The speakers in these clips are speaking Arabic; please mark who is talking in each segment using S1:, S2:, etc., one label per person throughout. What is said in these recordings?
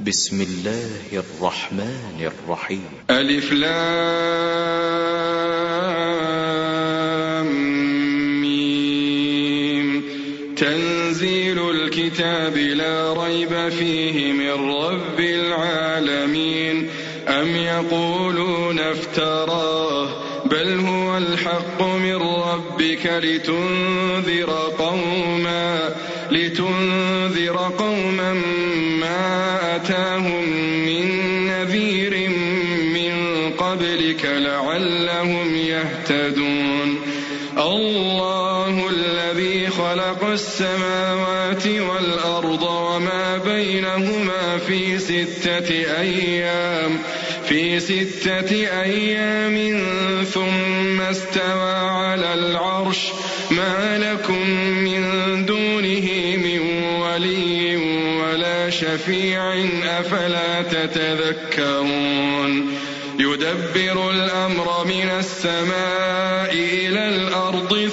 S1: بسم الله الرحمن الرحيم.
S2: ألف لام ميم. تنزيل الكتاب لا ريب فيه من رب العالمين. أم يقولون افتراه بل هو الحق من ربك لتنذر قوما ما أتاهم من نذير من قبلك لعلهم يهتدون. الله الذي خلق السماوات والأرض وما بينهما في ستة أيام ثم استوى على العرش. ما لكم من دونه من ولي ولا شفيع أفلا تتذكرون. يدبر الأمر من السماء إلى الأرض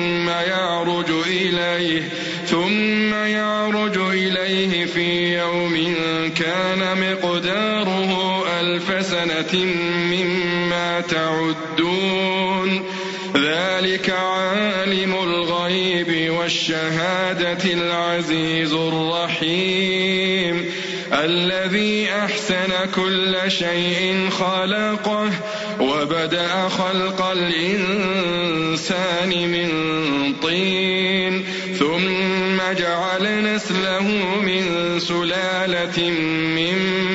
S2: ثم يعرج إليه في يوم كان مقداره 1000 سنة مما تعدون. ذلك عالم الغيب والشهادة العزيز الرحيم الذي أحسن كل شيء خلقه وبدأ خلق الإنسان من طين ثم جعل نسله من سلالة من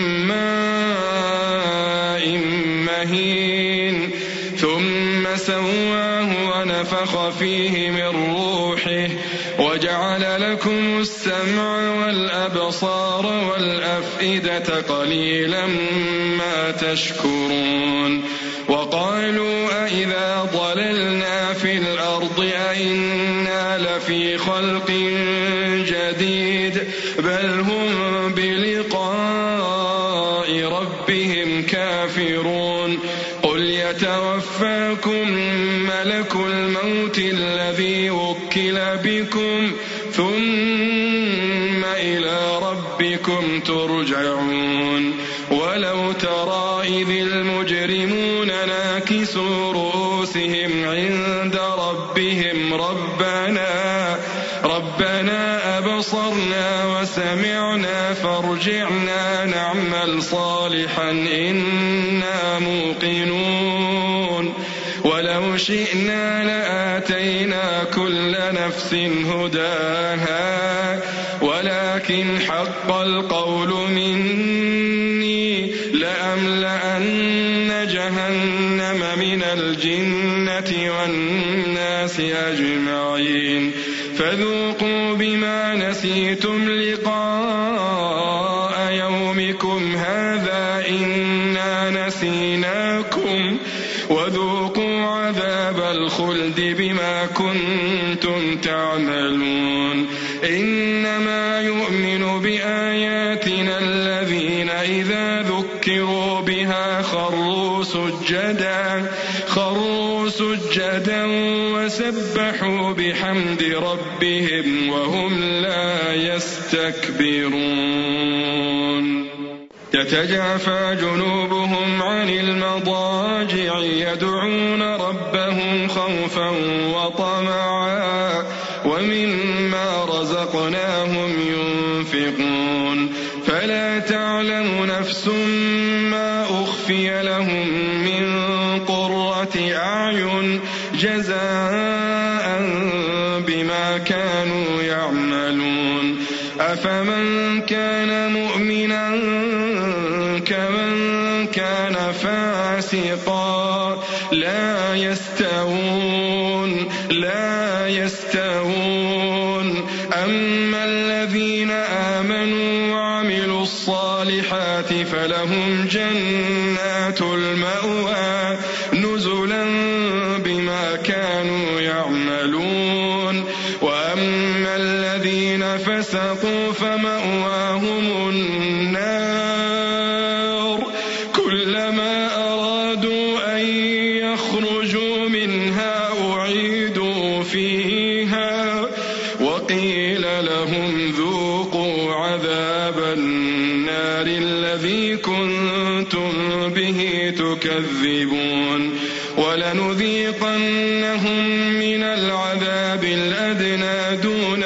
S2: ماء مهين ثم سواه ونفخ فيه من روحه وجعل لكم السمع والأبصار والأفئدة قليلا ما تشكرون. وقالوا أئذا ضللنا في الأرض أئنا لفي خلق جديد بل هم بلقاء ربهم كافرون. قل يتوفاكم ملك الموت الذي وكل بكم ثم إلى ربكم ترجعون. ولو ترى إذ المجرمون ناكسوا رؤوسهم عند ربهم ربنا أبصرنا وسمعنا فارجعنا نعمل صالحا إنا موقنون. ولو شئنا لآتينا كل نفس هداها ولكن حق القول مني لأملأن جهنم من الجنة والناس أجمعين. فذوقوا بما نسيتم لقاء يومكم هذا إنا نسيناكم وذوقوا عذاب الخلد بما كنتم تعملون. إنما يؤمن بآياتنا الذين إذا ذكروا بها خروا سجدا وسبحوا بحمد ربهم وهم لا يستكبرون. تتجافى جنوبهم عن المضاجع يدعون ربهم خوفا وطمعا ومما رزقناهم ينفقون. فلا تعلم نفس ما أخفي لهم من قرة أعين جزاء بما كانوا يعملون. أفمن كان مؤمنا كمن كان فاسقا لا يستوون. أما الذين آمنوا وعملوا الصالحات فلهم جنات المأوى نزلا بما كانوا يعملون. وأما الذين فسقوا فمأواهم النار كلما أرادوا أن يخرجوا منها أعيدوا فيها وقيل لهم ذوقوا عذاب النار النار الذي كنتم به تكذبون ولنذيقنهم من العذاب الأدنى دون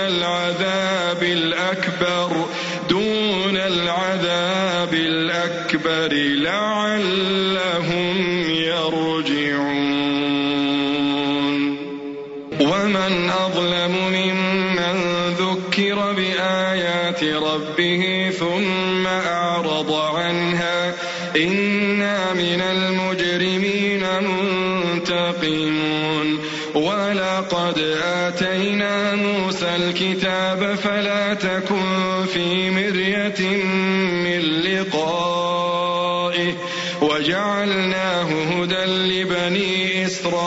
S2: العذاب الأكبر لعلهم يرجعون ومن أظلم ممن ذكر بآيات ربه ثم أعرض عنها إنا من المجرمين منتقمون ولقد آتينا موسى الكتاب فلا تكن في مرية من لقائه وجعلناه هدى لبني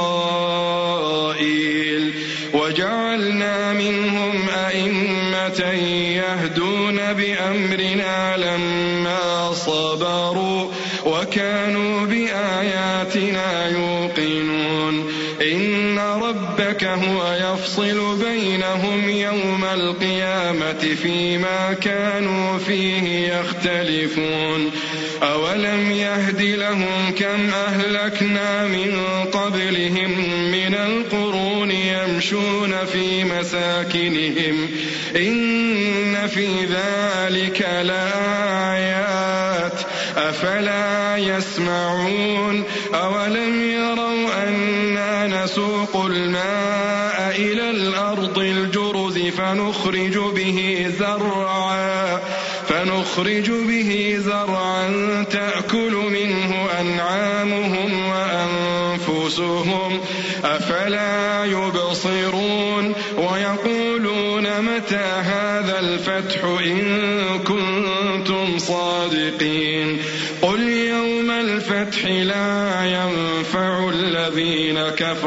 S2: إسرائيل وجعلنا منهم أئمة يهدون بأمرنا لما صبروا وكانوا بآياتنا يوقنون إن ربك هو يفصل بينهم يوم القيامة فيما كانوا فيه يختلفون أولم يهد لهم كم أهلكنا من قبلهم من القرون يمشون في مساكنهم إن في ذلك لآيات أفلا يسمعون أولم يروا أنا نسوق الماء إلى الأرض الجرز فنخرج به زرعا تأكل منه أنعامهم وأنفسهم أفلا يبصرون ويقولون متى هذا الفتح إن كنتم صادقين قل يوم الفتح لا ينفع الذين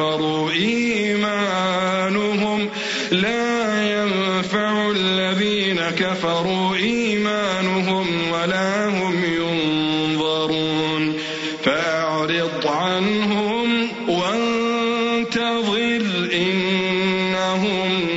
S2: كفروا إيمانهم ولا هم ينظرون فأعرض عنهم وانتظر إنهم